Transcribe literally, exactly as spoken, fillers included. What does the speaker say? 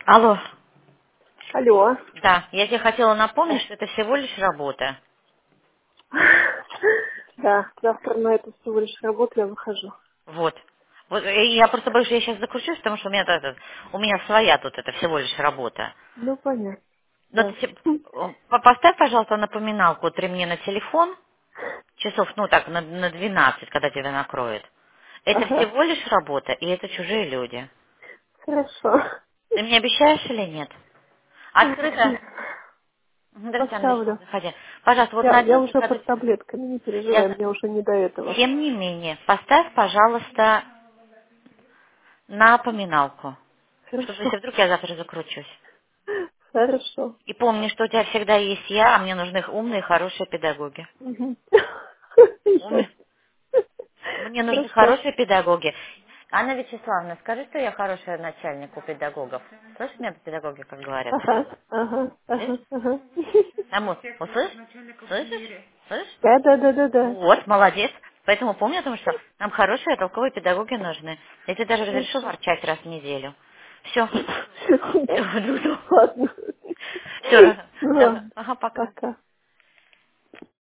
Алло. Алло. Да, я тебе хотела напомнить, что это всего лишь работа. Да, завтра на эту всего лишь работу я выхожу. Вот. Вот э, я просто боюсь, что я сейчас закручусь, потому что у меня, это- это- у меня своя тут это всего лишь работа. Ну, понятно. Но Да. ты се- э, по- поставь, пожалуйста, напоминалку три мне на телефон, часов, ну так, на, на двенадцать, когда тебя накроет. Это Ага. всего лишь работа, и это чужие люди. Хорошо. Ты мне обещаешь или нет? Открыто. Мгм, да, Татьяна Вячеславовна, Поставлю. заходи. Пожалуйста, вот Я, на я одиннадцать, уже когда... под таблетками, не переживай, Я... мне уже не до этого. Тем не менее, поставь, пожалуйста, напоминалку. Чтобы Хорошо. если вдруг я завтра закручусь. Хорошо. И помни, что у тебя всегда есть я, а мне нужны умные, хорошие педагоги. Мгм. Уме- Мне нужны Хорошо. хорошие педагоги. Анна Вячеславовна, скажи, что я хороший начальник у педагогов. Слышишь меня педагоги, как говорят? Ага, ага, Слышишь? ага, ага. Там вот, услышь? Слышишь? Слышишь? Да, да, да, да, да. Вот, молодец. Поэтому помни о том, что нам хорошие, толковые педагоги нужны. Я тебе даже разрешу Хорошо. ворчать раз в неделю. Все. Ладно. Все, Ну,